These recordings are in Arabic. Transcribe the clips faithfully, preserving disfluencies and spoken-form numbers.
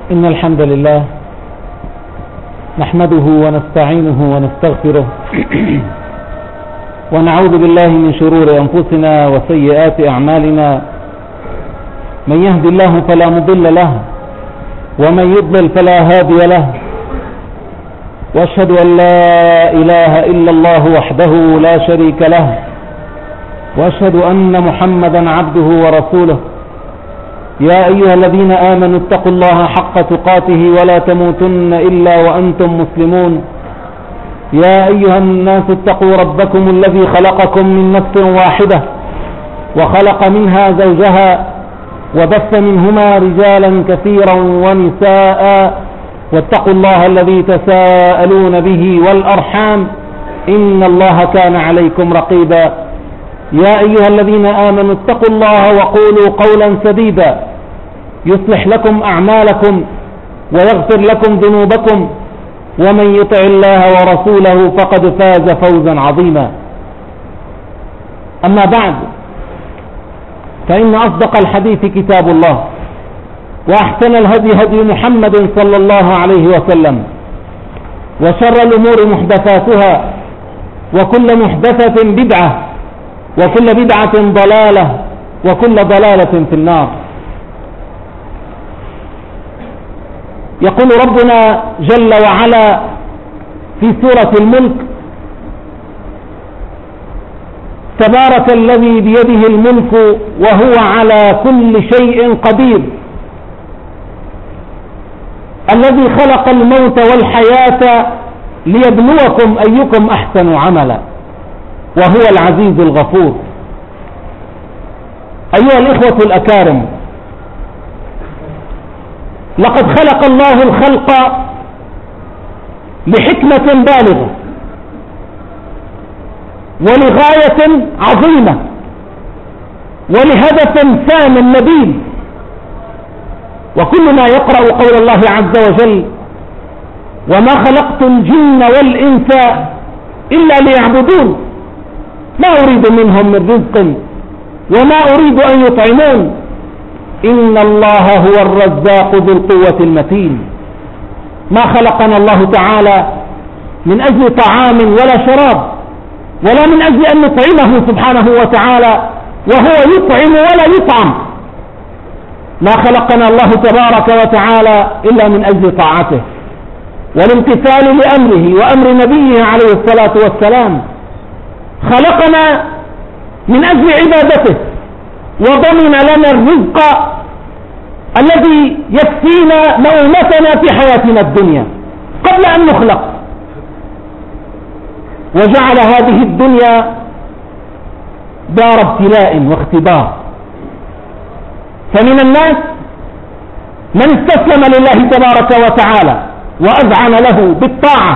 إن الحمد لله نحمده ونستعينه ونستغفره ونعوذ بالله من شرور أنفسنا وسيئات أعمالنا. من يهد الله فلا مضل له ومن يضلل فلا هادي له، وأشهد أن لا إله إلا الله وحده لا شريك له، وأشهد أن محمدا عبده ورسوله. يا أيها الذين آمنوا اتقوا الله حق تقاته ولا تموتن إلا وأنتم مسلمون. يا أيها الناس اتقوا ربكم الذي خلقكم من نفس واحدة وخلق منها زوجها وبث منهما رجالا كثيرا ونساء، واتقوا الله الذي تساءلون به والأرحام إن الله كان عليكم رقيبا. يا أيها الذين آمنوا اتقوا الله وقولوا قولا سديدا يصلح لكم أعمالكم ويغفر لكم ذنوبكم، ومن يطع الله ورسوله فقد فاز فوزا عظيما. أما بعد، فإن أصدق الحديث كتاب الله، وأحسن الهدي هدي محمد صلى الله عليه وسلم، وشر الأمور محدثاتها، وكل محدثة بدعة، وكل بدعة ضلالة، وكل ضلالة في النار. يقول ربنا جل وعلا في سورة الملك: تبارك الذي بيده الملك وهو على كل شيء قدير، الذي خلق الموت والحياة ليبلوكم أيكم أحسن عملا وهو العزيز الغفور. أيها الإخوة الأكارم، لقد خلق الله الخلق لحكمة بالغة ولغاية عظيمة ولهدف سام نبيل، وكلنا يقرأ قول الله عز وجل: وما خلقت الجن والإنس إلا ليعبدون ما أريد منهم من رزق وما أريد أن يطعمون إن الله هو الرزاق ذو القوة المتين. ما خلقنا الله تعالى من أجل طعام ولا شراب، ولا من أجل أن نطعمه سبحانه وتعالى وهو يطعم ولا يطعم. ما خلقنا الله تبارك وتعالى إلا من أجل طاعته والامتثال لأمره وأمر نبيه عليه الصلاة والسلام. خلقنا من أجل عبادته، وضمن لنا الرزق الذي يكفينا مؤونتنا في حياتنا الدنيا قبل أن نخلق، وجعل هذه الدنيا دار ابتلاء واختبار. فمن الناس من استسلم لله تبارك وتعالى وأذعن له بالطاعة،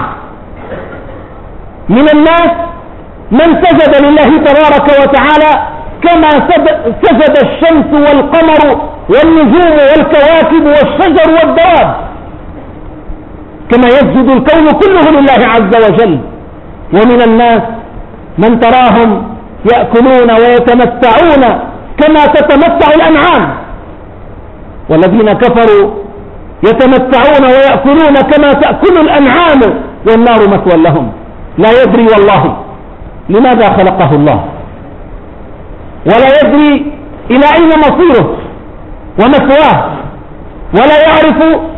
من الناس من سجد لله تبارك وتعالى كما سجد الشمس والقمر والنجوم والكواكب والشجر والدواب، كما يسجد الكون كله لله عز وجل. ومن الناس من تراهم يأكلون ويتمتعون كما تتمتع الأنعام، والذين كفروا يتمتعون ويأكلون كما تأكل الأنعام والنار مثوى لهم. لا يدري والله لماذا خلقه الله، ولا يدري إلى أين مصيره ومثواه، ولا يعرف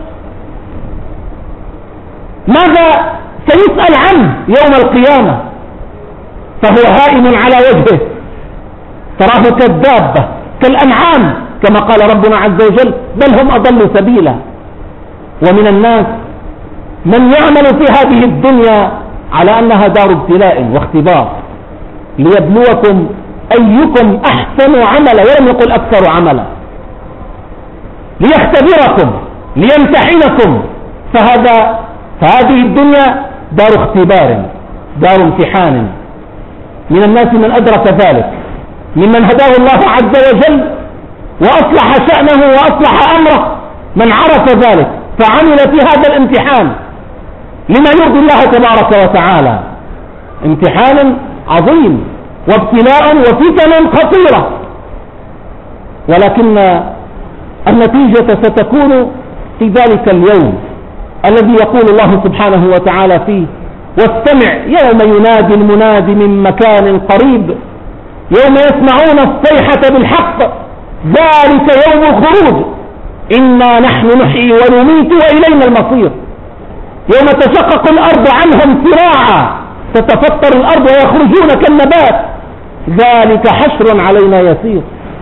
ماذا سيسأل عنه يوم القيامة، فهو هائم على وجهه، تراه كالدابة كالأنعام كما قال ربنا عز وجل: بل هم أضل سبيلا. ومن الناس من يعمل في هذه الدنيا على أنها دار ابتلاء واختبار ليبلوكم أيكم أحسن عملا، ولم يقل أكثر عملا، ليختبركم ليمتحنكم. فهذا فهذه الدنيا دار اختبار، دار امتحان. من الناس من أدرك ذلك، ممن هداه الله عز وجل وأصلح شأنه وأصلح أمره، من عرف ذلك فعمل في هذا الامتحان لما يرضي الله تبارك وتعالى. امتحان عظيم وابتلاء وفتن خطيرة، ولكن النتيجة ستكون في ذلك اليوم الذي يقول الله سبحانه وتعالى فيه: واستمع يوم ينادي المنادي من مكان قريب يوم يسمعون الصيحة بالحق ذلك يوم الخروج إنا نحن نحيي ونميت وإلينا المصير. يوم تشقق الأرض عنهم سراعا تتفطر الأرض ويخرجون كالنبات ذلك حشر علينا يسير.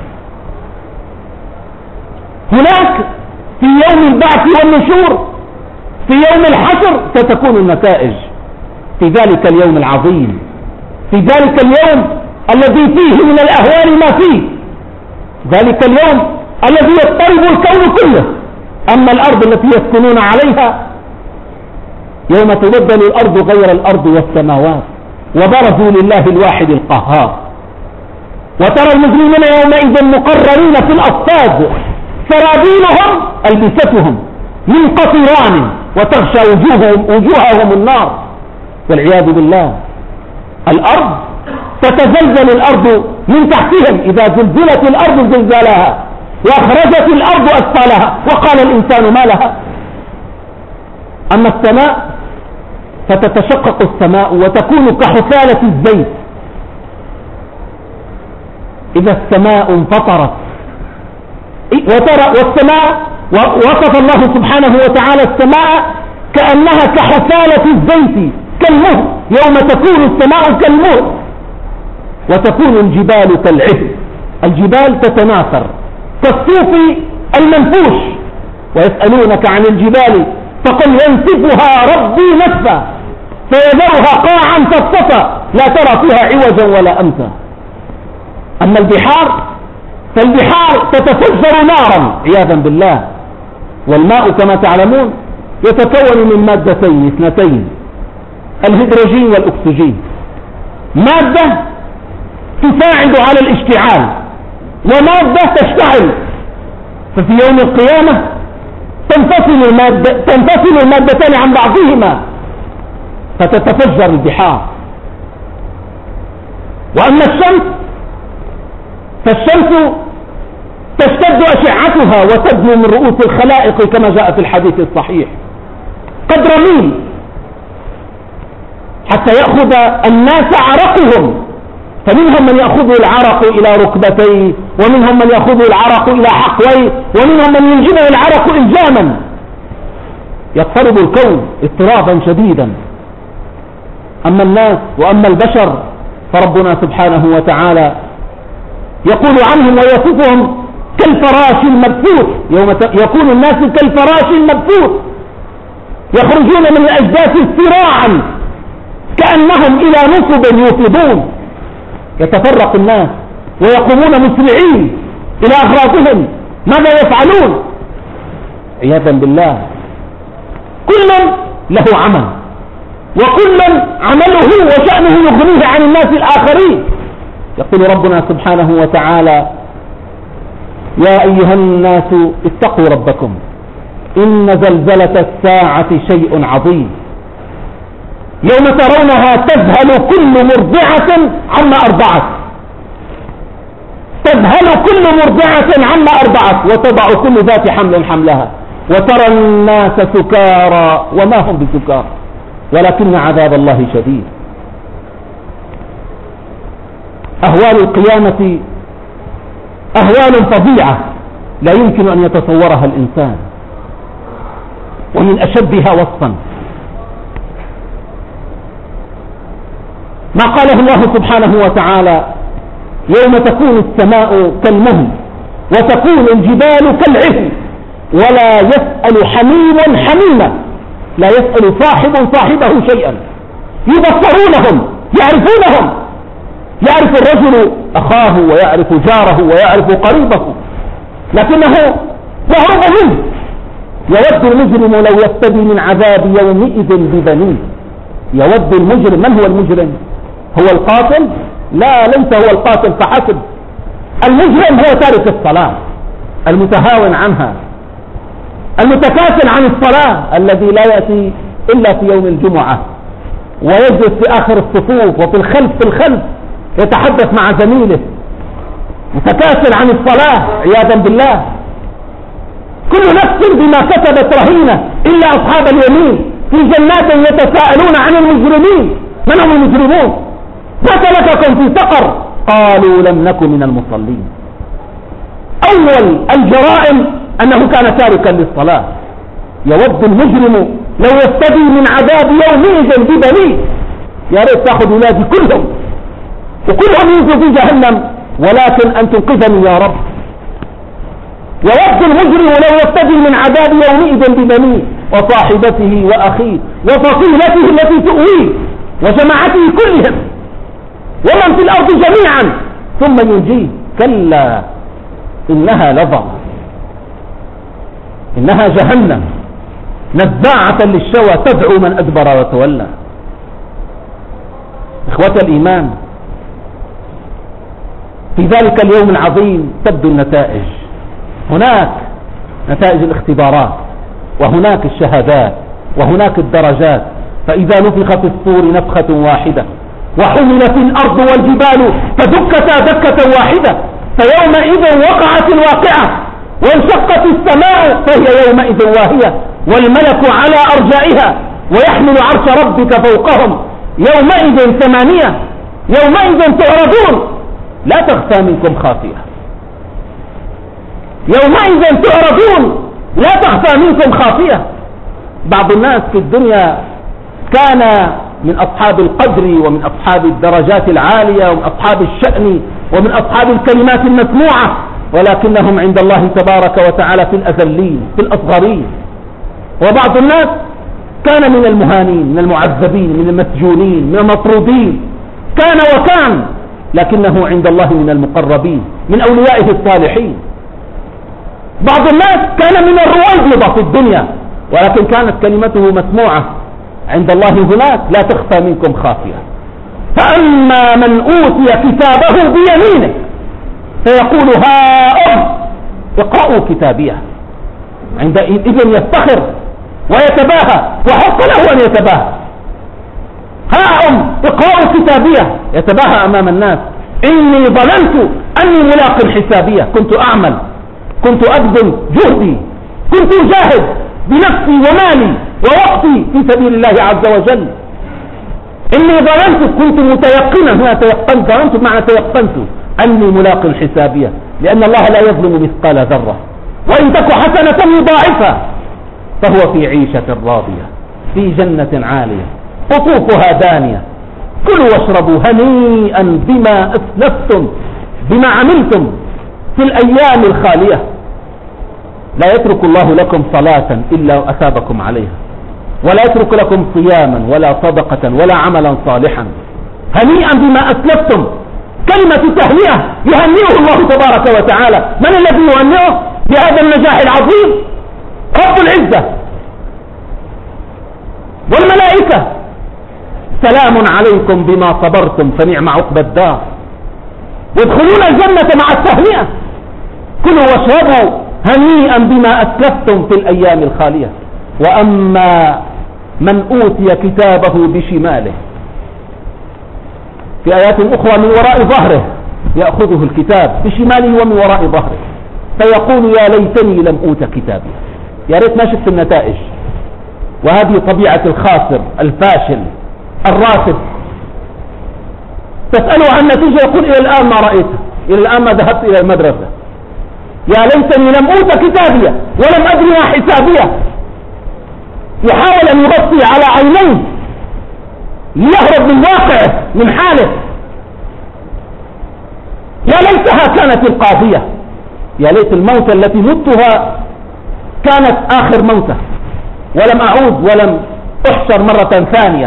هناك في يوم البعث والنشور في يوم الحشر ستكون النتائج. في ذلك اليوم العظيم، في ذلك اليوم الذي فيه من الأهوال ما فيه، ذلك اليوم الذي يضطرب الكون كله. أما الأرض التي يسكنون عليها يوم تبدل الأرض غير الأرض والسماوات وبرزوا لله الواحد القهار. وترى المجرمين يومئذ مقررين في الأصفاد سرابيلهم ألبستهم من قطران وتغشى وجوههم, وجوههم النار والعياذ بالله. الأرض تتزلزل الأرض من تحتهم إذا زلزلت الأرض زلزالها وأخرجت الأرض أثقالها وقال الإنسان ما لها. أما السماء فتتشقق السماء وتكون كحثالة الزيت إذا السماء انفطرت. وترى والسماء وصف الله سبحانه وتعالى السماء كأنها كحثالة الزيت كالمهر يوم تكون السماء كالمهر وتكون الجبال كالعهن. الجبال تتناثر كالصوف المنفوش. ويسألونك عن الجبال فقل ينسفها ربي نسفا فيذرها قاعا صفصفا لا ترى فيها عوجا ولا أمتا. أما البحار فالبحار تتفجر نارا عياذا بالله. والماء كما تعلمون يتكون من مادتين اثنتين الهيدروجين والأكسجين. مادة تساعد على الاشتعال ومادة تشتعل. ففي يوم القيامة تنفصل المادة تنفصل المادتان عن بعضهما فتتفجر البحار. وأما الشمس فالشمس تشتد أشعتها وتدنو من رؤوس الخلائق كما جاء في الحديث الصحيح قدر ميل حتى يأخذ الناس عرقهم. فمنهم من يأخذ العرق إلى ركبتيه ومنهم من يأخذ العرق إلى حقويه ومنهم من ينجبه العرق إلجاما. يضطرب الكون اضطرابا شديدا. أما الناس وأما البشر فربنا سبحانه وتعالى يقول عنهم ويصفهم كالفراش المبثوث. يوم يكون الناس كالفراش المبثوث يخرجون من الأجداث سراعا كأنهم إلى نصب يوفضون. يتفرق الناس ويقومون مسرعين إلى أغراضهم. ماذا يفعلون؟ عياذا بالله. كل له عمل وكل عمله وشأنه يغنيه عن الناس الآخرين. يقول ربنا سبحانه وتعالى: يا أيها الناس اتقوا ربكم إن زلزلة الساعة شيء عظيم يوم ترونها تذهل كل مرضعة عما أرضعت تذهل كل مرضعة عما أرضعت وتضع كل ذات حمل حملها وترى الناس سكارى وما هم بسكارى ولكن عذاب الله شديد. أهوال القيامة أهوال فظيعة لا يمكن أن يتصورها الإنسان ومن أشدها وصفا ما قاله الله سبحانه وتعالى: يوم تكون السماء كالمهل وتكون الجبال كالعهن ولا يسأل حميم حميما. لا يسأل صاحب صاحبه شيئا. يبصرونهم يعرفونهم. يعرف الرجل أخاه ويعرف جاره ويعرف قريبه لكنه يهرب منه. يود المجرم لو يفتدي من عذاب يومئذ ببنيه. يود المجرم. من هو المجرم؟ هو القاتل؟ لا، ليس هو القاتل فحسب. المجرم هو تارك الصلاة المتهاون عنها المتكاسل عن الصلاة الذي لا يأتي إلا في يوم الجمعة ويجلس في آخر الصفوف وفي الخلف في الخلف يتحدث مع زميله متكاسل عن الصلاة عياذا بالله. كل نفس بما كسبت رهينة إلا أصحاب اليمين في جنات يتساءلون عن المجرمين. من هم المجرمون؟ ما سلككم في سقر؟ قالوا لم نكن من المصلين. أول الجرائم أنه كان تاركا للصلاة. يود المجرم لو يفتدي من عذاب يومئذ ببنيه. يا ريت تاخذ ولادي كلهم وكلهم ينزلوا في جهنم ولكن أن تنقذني يا رب. يود المجرم لو يفتدي من عذاب يومئذ ببنيه وصاحبته وأخيه وفصيلته التي تؤويه وجماعته كلهم ومن في الأرض جميعا ثم ينجيه. كلا إنها لظى، إنها جهنم نزاعة للشوى تدعو من أدبر وتولى. إخوة الإيمان، في ذلك اليوم العظيم تبدو النتائج. هناك نتائج الاختبارات وهناك الشهادات وهناك الدرجات. فإذا نفخ في الصور نفخة واحدة وحملت الأرض والجبال فدكتا دكة واحدة فيومئذ وقعت الواقعة وانشقت السماء فهي يومئذ واهية والملك على أرجائها ويحمل عرش ربك فوقهم يومئذ ثمانية يومئذ تعرضون لا تخفى منكم خافية. يومئذ تعرضون لا تخفى منكم خافية. بعض الناس في الدنيا كان من أصحاب القدر ومن أصحاب الدرجات العالية ومن أصحاب الشأن ومن أصحاب الكلمات المسموعة، ولكنهم عند الله تبارك وتعالى في الأذلين في الأصغرين. وبعض الناس كان من المهانين من المعذبين من المسجونين من المطرودين، كان وكان، لكنه عند الله من المقربين من أوليائه الصالحين. بعض الناس كان من الرويبضة في الدنيا ولكن كانت كلمته مسموعة عند الله هناك لا تخفى منكم خافية. فأما من أوتي كتابه بيمينه فيقول هاؤم اقرأوا كتابيه. عندئذ يفتخر ويتباهى وحق له أن يتباهى. هاؤم اقرأوا كتابيه يتباهى أمام الناس. إني ظننت أني ملاق حسابيه. كنت أعمل، كنت أبذل جهدي، كنت أجاهد بنفسي ومالي ووقتي في سبيل الله عز وجل. إني ظننت كنت متيقنا. هنا تيقنت، ظننت معنى تيقنت أني ملاق حسابيه، لأن الله لا يظلم مثقال ذرة وإن تك حسنة يضاعفها. فهو في عيشة راضية في جنة عالية قطوفها دانية كلوا واشربوا هنيئا بما أسلفتم بما عملتم في الأيام الخالية. لا يترك الله لكم صلاة إلا أثابكم عليها، ولا يترك لكم صياما ولا صدقة ولا عملا صالحا. هنيئا بما أسلفتم كلمة تهنئة يهنئه الله تبارك وتعالى. من الذي يهنئه بهذا النجاح العظيم؟ رب العزة والملائكة. سلام عليكم بما صبرتم فنعم عقبى الدار. يدخلون الجنة مع التهنئة. كلوا واشربوا هنيئا بما أسلفتم في الأيام الخالية. وأما من أوتي كتابه بشماله في آيات أخرى من وراء ظهره يأخذه الكتاب بشماله ومن وراء ظهره فيقول يا ليتني لم أوت كتابي. يا ريت ما شفت النتائج. وهذه طبيعة الخاسر الفاشل الراتب. تسأله عن نتيجة يقول إلى الآن ما رأيتها، إلى الآن ما ذهبت إلى المدرسة. يا ليتني لم أوت كتابي ولم أدري ما حسابيه. يحاول أن يغطي على عينيه ليهرب من واقعه من حاله. يا ليتها كانت القاضية. يا ليت الموت التي متها كانت آخر موتة ولم أعود ولم أحشر مرة ثانية.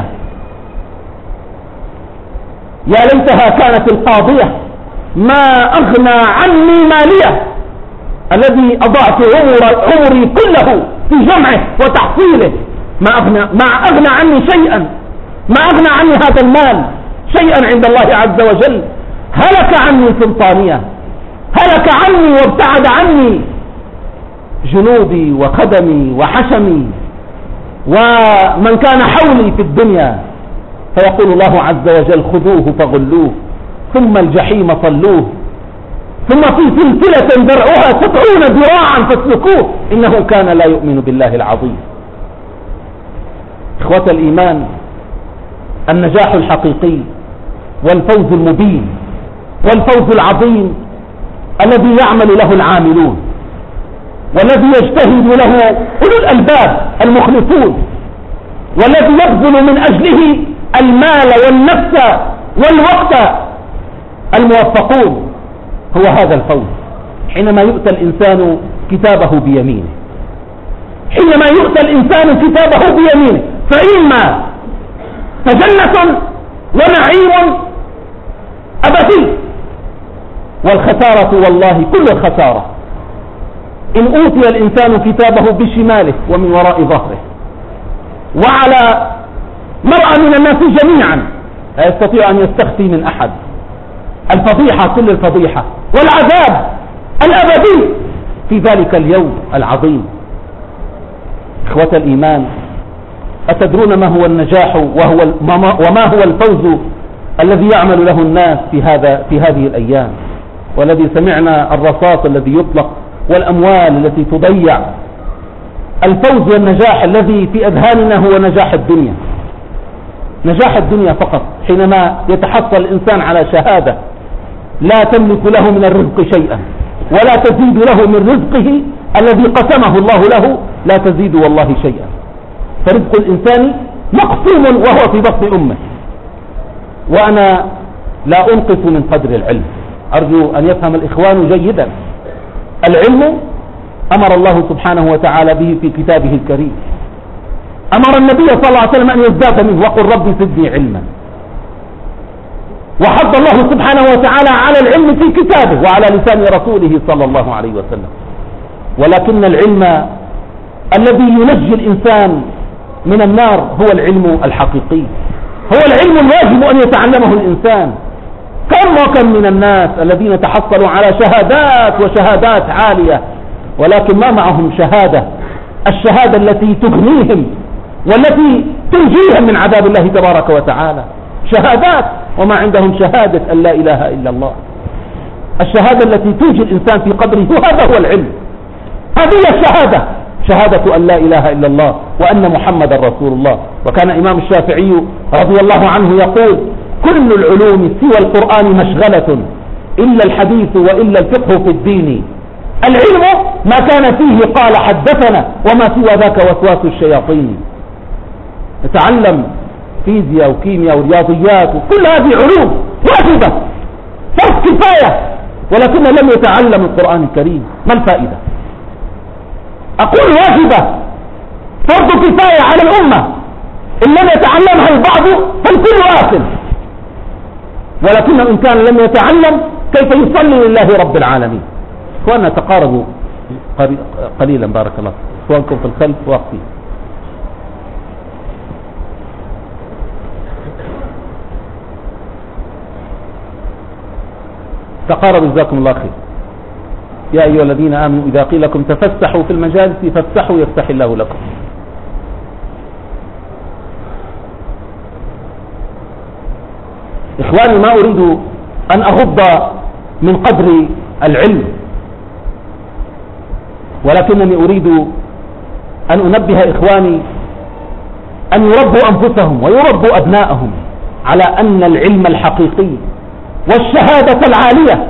يا ليتها كانت القاضية ما أغنى عني مالية الذي أضعت عمر عمري كله في جمعه وتحصيله. ما أغنى, ما أغنى عني شيئا، ما أغنى عني هذا المال شيئا عند الله عز وجل. هلك عني سلطانية، هلك عني وابتعد عني جنودي وخدمي وحشمي ومن كان حولي في الدنيا. فيقول الله عز وجل خذوه فغلوه ثم الجحيم صلوه ثم في سلسلة درعها سبعون ذراعا فاسلكوه إنه كان لا يؤمن بالله العظيم. إخوة الإيمان، النجاح الحقيقي والفوز المبين والفوز العظيم الذي يعمل له العاملون والذي يجتهد له أولو الألباب المخلصون والذي يبذل من أجله المال والنفس والوقت الموفقون هو هذا الفوز. حينما يؤتى الإنسان كتابه بيمينه حينما يؤتى الإنسان كتابه بيمينه فإما فجنة ونعيم أبدي، والخسارة والله كل الخسارة إن أوتي الإنسان كتابه بشماله ومن وراء ظهره وعلى مرأى من الناس جميعا لا يستطيع أن يستخفي من أحد. الفضيحة كل الفضيحة والعذاب الأبدي في ذلك اليوم العظيم. إخوة الإيمان، أتدرون ما هو النجاح وهو وما هو الفوز الذي يعمل له الناس في هذا في هذه الأيام، والذي سمعنا الرصاص الذي يطلق والأموال التي تضيع؟ الفوز والنجاح الذي في أذهاننا هو نجاح الدنيا، نجاح الدنيا فقط. حينما يتحصل الإنسان على شهادة لا تملك له من الرزق شيئا ولا تزيد له من رزقه الذي قسمه الله له، لا تزيد والله شيئا. فرزق الإنسان مقسوم وهو في بطن أمه. وأنا لا أنقص من قدر العلم، أرجو أن يفهم الإخوان جيدا. العلم أمر الله سبحانه وتعالى به في كتابه الكريم، أمر النبي صلى الله عليه وسلم أن يزداد منه وقل ربي زدني علما، وحض الله سبحانه وتعالى على العلم في كتابه وعلى لسان رسوله صلى الله عليه وسلم. ولكن العلم الذي ينجي الإنسان من النار هو العلم الحقيقي، هو العلم الواجب أن يتعلمه الإنسان. كم وكم من الناس الذين تحصلوا على شهادات وشهادات عالية ولكن ما معهم شهادة، الشهادة التي تغنيهم والتي تنجيهم من عذاب الله تبارك وتعالى. شهادات وما عندهم شهادة أن لا إله إلا الله، الشهادة التي تنجي الإنسان في قبره، وهذا هو العلم. هذه الشهادة، شهادة أن لا إله إلا الله وأن محمد رسول الله. وكان إمام الشافعي رضي الله عنه يقول: كل العلوم سوى القرآن مشغلة إلا الحديث وإلا الفقه في الدين. العلم ما كان فيه قال حدثنا وما سوى ذاك وسواس الشياطين. نتعلم فيزياء وكيمياء ورياضيات وكل هذه علوم واجبة فرض كفاية، ولكن لم يتعلم القرآن الكريم، ما الفائدة؟ أقول واجبة فرض كفاية على الأمة، إن لم يتعلمها البعض فالكل آثم. ولكن إن كان لم يتعلم كيف يصلي لله رب العالمين؟ إخواننا تقاربوا قليلا بارك الله، إخوانكم في الخلف واقفين. تقاربوا جزاكم الله خير. يا أيها الذين آمنوا إذا قيل لكم تفسحوا في المجالس فافسحوا يفسح الله لكم. إخواني، ما أريد أن أغض من قدر العلم، ولكنني أريد أن أنبه إخواني أن يربوا أنفسهم ويربوا أبناءهم على أن العلم الحقيقي والشهادة العالية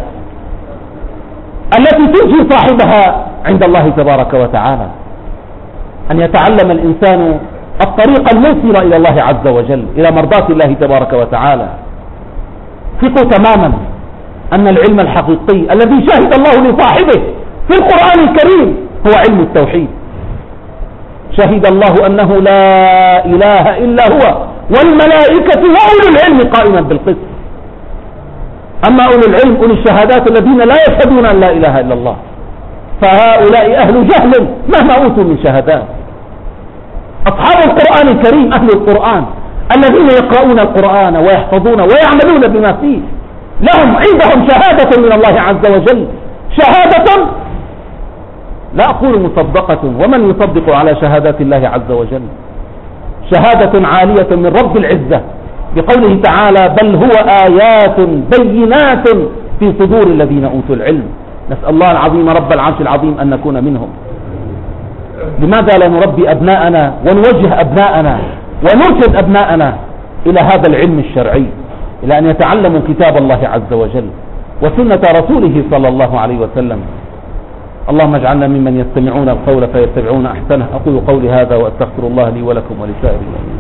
التي تنجي صاحبها عند الله تبارك وتعالى أن يتعلم الإنسان الطريق الموصل إلى الله عز وجل، إلى مرضاة الله تبارك وتعالى. ثقوا تماما أن العلم الحقيقي الذي شهد الله لصاحبه في القرآن الكريم هو علم التوحيد. شهد الله أنه لا إله إلا هو والملائكة وأولو العلم قائما بالقسط. أما أولو العلم أولو الشهادات الذين لا يشهدون أن لا إله إلا الله، فهؤلاء أهل جهل مهما أوتوا من شهادات. أصحاب القرآن الكريم أهل القرآن الذين يقرؤون القرآن ويحفظون ويعملون بما فيه، لهم عندهم شهادة من الله عز وجل، شهادة لا أقول مصدقة، ومن يصدق على شهادات الله عز وجل؟ شهادة عالية من رب العزة بقوله تعالى: بل هو آيات بينات في صدور الذين أوتوا العلم. نسأل الله العظيم رب العرش العظيم أن نكون منهم. لماذا لا نربي أبناءنا ونوجه أبناءنا ونرشد أبناءنا إلى هذا العلم الشرعي، إلى أن يتعلموا كتاب الله عز وجل وسنة رسوله صلى الله عليه وسلم. اللهم اجعلنا ممن يستمعون القول فيتبعون أحسنه. أقول قولي هذا وأستغفر الله لي ولكم ولسائر المؤمنين.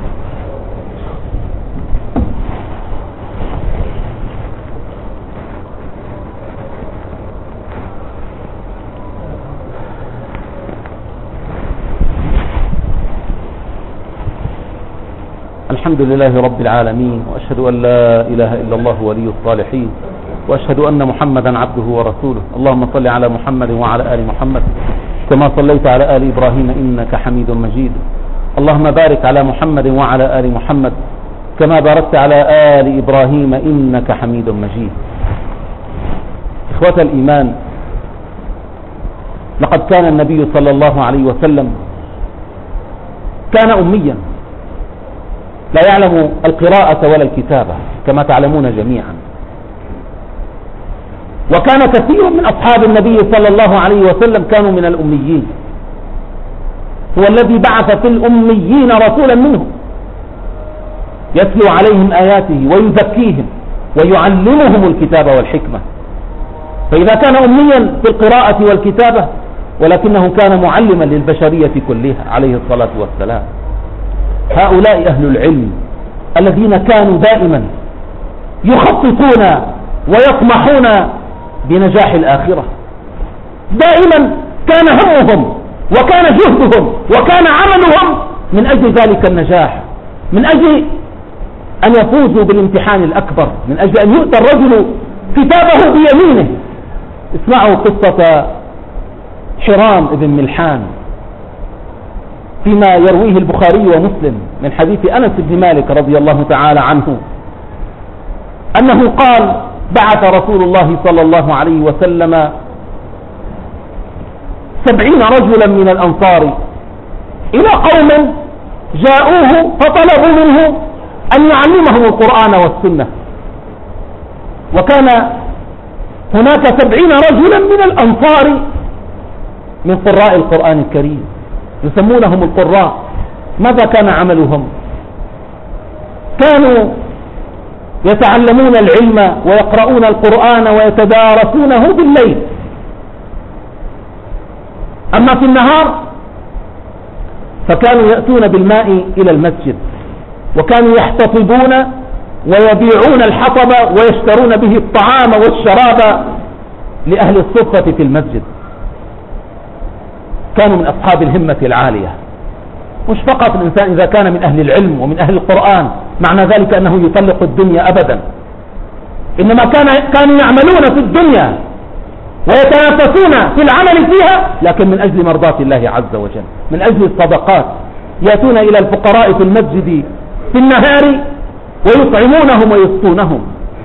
الحمد لله رب العالمين، وأشهد أن لا إله إلا الله ولي الصالحين، وأشهد أن محمدا عبده ورسوله. اللهم صل على محمد وعلى آل محمد كما صليت على آل إبراهيم إنك حميد مجيد. اللهم بارك على محمد وعلى آل محمد كما باركت على آل إبراهيم إنك حميد مجيد. إخوة الإيمان، لقد كان النبي صلى الله عليه وسلم كان أميا لا يعلم القراءة ولا الكتابة كما تعلمون جميعا، وكان كثير من أصحاب النبي صلى الله عليه وسلم كانوا من الأميين. هو الذي بعث في الأميين رسولا منهم يتلو عليهم آياته ويزكيهم ويعلمهم الكتاب والحكمة. فإذا كان أميا في القراءة والكتابة ولكنه كان معلما للبشرية كلها عليه الصلاة والسلام. هؤلاء أهل العلم الذين كانوا دائما يخططون ويطمحون بنجاح الآخرة، دائما كان همهم وكان جهدهم وكان عملهم من أجل ذلك النجاح، من أجل أن يفوزوا بالامتحان الأكبر، من أجل أن يؤتى الرجل كتابه بيمينه. اسمعوا قصة حرام بن ملحان فيما يرويه البخاري ومسلم من حديث أنس بن مالك رضي الله تعالى عنه أنه قال: بعث رسول الله صلى الله عليه وسلم سبعين رجلا من الأنصار إلى قوم جاءوه فطلبوا منه أن يعلمهم القرآن والسنة. وكان هناك سبعين رجلا من الأنصار من قراء القرآن الكريم يسمونهم القراء. ماذا كان عملهم؟ كانوا يتعلمون العلم ويقرؤون القرآن ويتدارسونه بالليل، أما في النهار فكانوا يأتون بالماء إلى المسجد، وكانوا يحتطبون ويبيعون الحطب ويشترون به الطعام والشراب لأهل الصفة في المسجد. كانوا من أصحاب الهمة العالية. مش فقط الإنسان إذا كان من أهل العلم ومن أهل القرآن معنى ذلك أنه يطلق الدنيا أبدا، إنما كان كانوا يعملون في الدنيا ويتنافسون في العمل فيها، لكن من أجل مرضاة الله عز وجل، من أجل الصدقات. يأتون إلى الفقراء في المسجد في النهار ويطعمونهم ويسقونهم.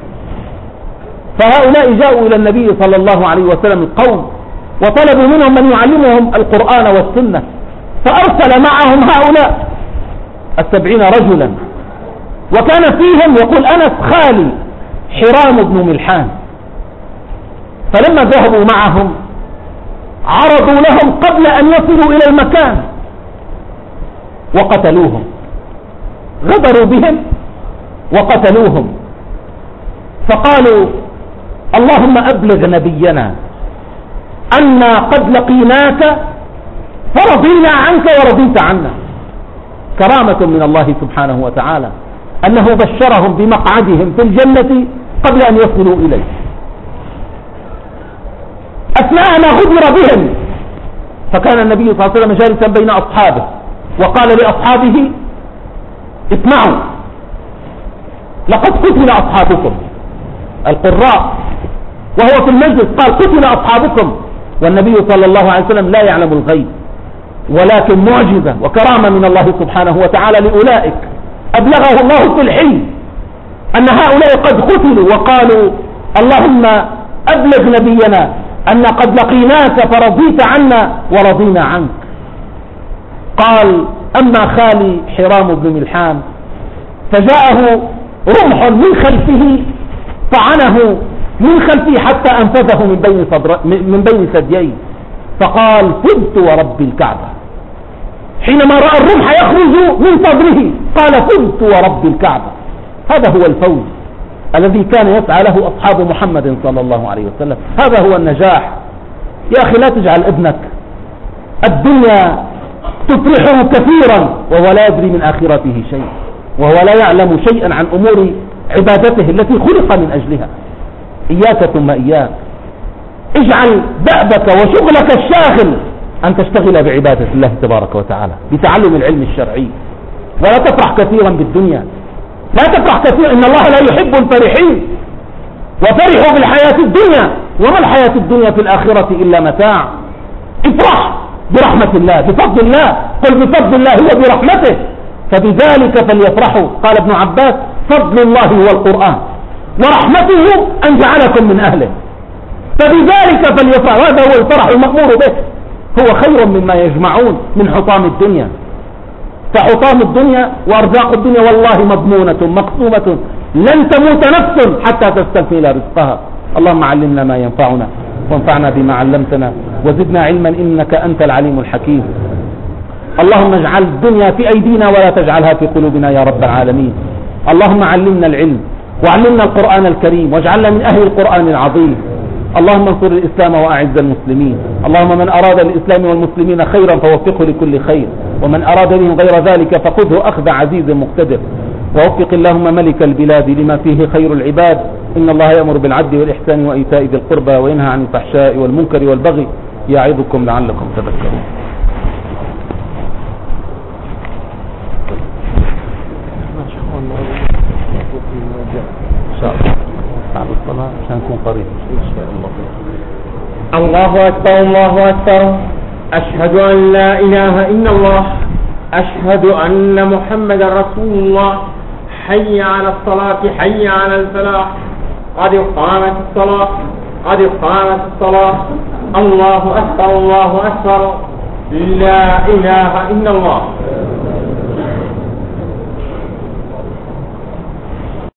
فهؤلاء جاءوا إلى النبي صلى الله عليه وسلم القوم وطلبوا منهم من يعلمهم القرآن والسنة، فأرسل معهم هؤلاء السبعين رجلا، وكان فيهم يقول أنس خالي حرام بن ملحان. فلما ذهبوا معهم عرضوا لهم قبل أن يصلوا إلى المكان وقتلوهم، غدروا بهم وقتلوهم. فقالوا: اللهم أبلغ نبينا أنا قد لقيناك فرضينا عنك ورضيت عنا. كرامة من الله سبحانه وتعالى أنه بشرهم بمقعدهم في الجنة قبل أن يصلوا إليه. أثناء ما غدر بهم فكان النبي صلى الله عليه وسلم جالسا بين أصحابه وقال لأصحابه: اسمعوا، لقد قتل أصحابكم القراء، وهو في المجلس قال: قتل أصحابكم. والنبي صلى الله عليه وسلم لا يعلم الغيب، ولكن معجزة وكرامة من الله سبحانه وتعالى لأولئك أبلغه الله في الحلم أن هؤلاء قد قتلوا، وقالوا: اللهم أبلغ نبينا أن قد لقيناك فرضيت عنا ورضينا عنك. قال: أما خالي حرام بن ملحان فجاءه رمح من خلفه طعنه من خلفه حتى أنفذه من بين صدر من بين ثدييه، فقال فزت ورب الكعبة. حينما رأى الرمح يخرج من صدره قال فزت ورب الكعبة. هذا هو الفوز الذي كان يسعى له أصحاب محمد صلى الله عليه وسلم، هذا هو النجاح. يا أخي لا تجعل ابنك الدنيا تفرحه كثيرا وهو لا يدري من آخرته شيء، وهو لا يعلم شيئا عن أمور عبادته التي خلق من أجلها. إياك ثم إياك، اجعل دأبك وشغلك الشاغل أن تشتغل بعبادة الله تبارك وتعالى، بتعلم العلم الشرعي، ولا تفرح كثيرا بالدنيا. لا تفرح كثيرا، إن الله لا يحب الفرحين. وفرحوا بالحياة الدنيا، وما الحياة الدنيا في الآخرة إلا متاع. افرح برحمة الله، بفضل الله، قل بفضل الله وبرحمته فبذلك فليفرحوا. قال ابن عباس فضل الله هو القرآن ورحمته أن جعلكم من أهله، فبذلك فليفرحوا. هذا هو الفرح المأمور به، هو خير مما يجمعون من حطام الدنيا. فحطام الدنيا وأرزاق الدنيا والله مضمونة مقسومة، لن تموت نفس حتى تستكمل رزقها. اللهم علمنا ما ينفعنا وانفعنا بما علمتنا وزدنا علما إنك أنت العليم الحكيم. اللهم اجعل الدنيا في أيدينا ولا تجعلها في قلوبنا يا رب العالمين. اللهم علمنا العلم وعلمنا القرآن الكريم واجعلنا من أهل القرآن العظيم. اللهم انصر الإسلام وأعز المسلمين. اللهم من أراد الإسلام والمسلمين خيرا فوفقه لكل خير، ومن أراد بهم غير ذلك فخذه أخذ عزيز مقتدر. ووفق اللهم ملك البلاد لما فيه خير العباد. إن الله يأمر بالعدل والإحسان وإيتاء ذي القربى وينهى عن الفحشاء والمنكر والبغي يعظكم لعلكم تذكرون. بعد الصلاة عشان نكون قريب إن شاء الله. الله أكبر الله أكبر. أشهد أن لا إله إلا الله. أشهد أن محمد رسول الله. حي على الصلاة حي على الفلاح. قد قامت الصلاة قد قامت الصلاة. الله أكبر الله أكبر. لا إله إلا الله.